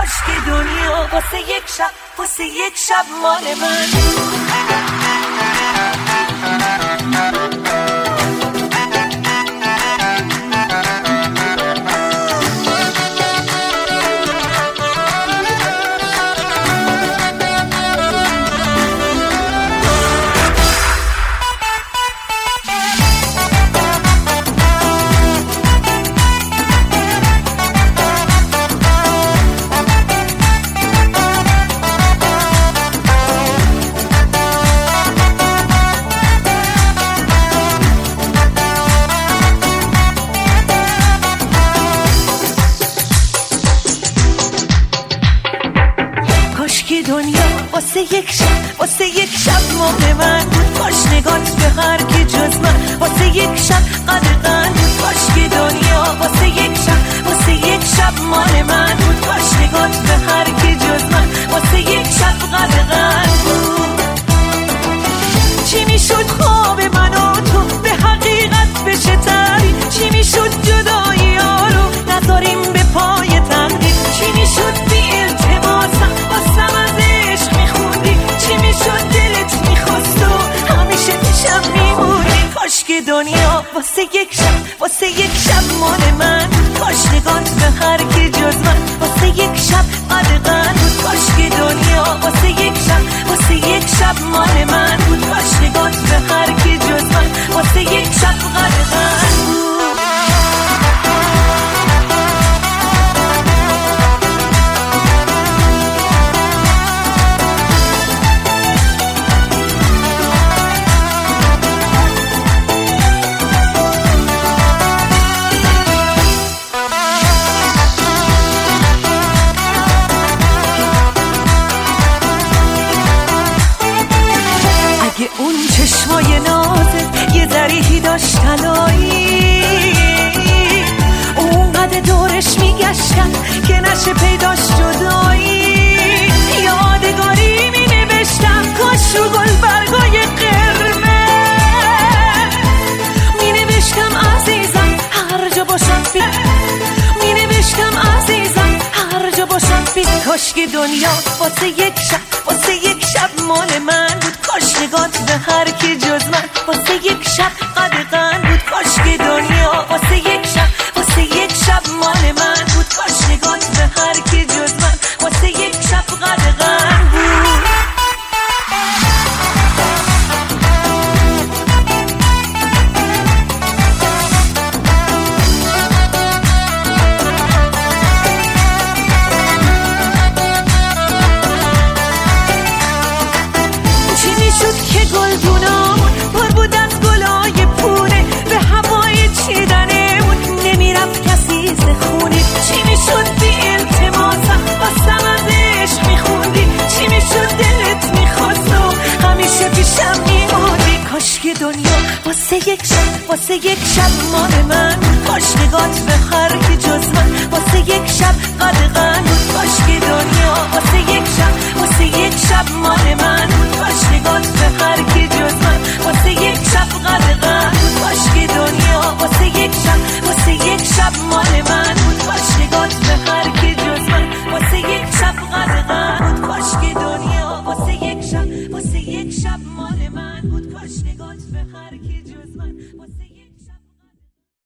کاش که دنیا واسه یک شب مال من. دنیا واسه یک شب مال من بود. کاش نگات به هر کی جز من واسه یک شب قدغن بود. کاش که دنیا واسه یک شب مال من بود. کاش نگات به هر کی جز من واسه یک شب قدغن بود. چی میشد خواب من و تو به حقیقت بشه تعریف؟ چی میشد جدایی ها رو نذاریم به پای تقدیر؟ چی میشد بی التماسم واسم از عشق میخوندی؟ چی میشد دلت میخواست و همیشه پیشم میمونی؟ کاش که دنیا واسه یک شب مال من بود. کاش نگات به هر کی جز من واسه یک شب قدغن بود. کاش که دنیا واسه یک شب مال من بود. کاش نگات به هر کی جز من واسه یک شب قدغن بود. اون چشمای نازت یه ذریحی داشت طلایی، اونقدر دورش میگشتم که نشه پیداش جدایی. یادگاری می نوشتم کاش رو گل برگای قرمز، می نوشتم عزیزم هر جا باشم می نوشتم عزیزم هر جا باشم کاش که دنیا واسه یک شب مال من بود. کاش نگات به هر کی جز من واسه یک شب قدغن بود. کاش که دنیا واسه یک شب مال من بود. کاش نگات به هر کی جز من واسه یک شب قدغن بود. واسه یک شب مال من کاش نگات به هر کی جز من واسه یک شب قدغن بود. کاش که دنیا واسه یک شب مال من کاش نگات به هر کی جز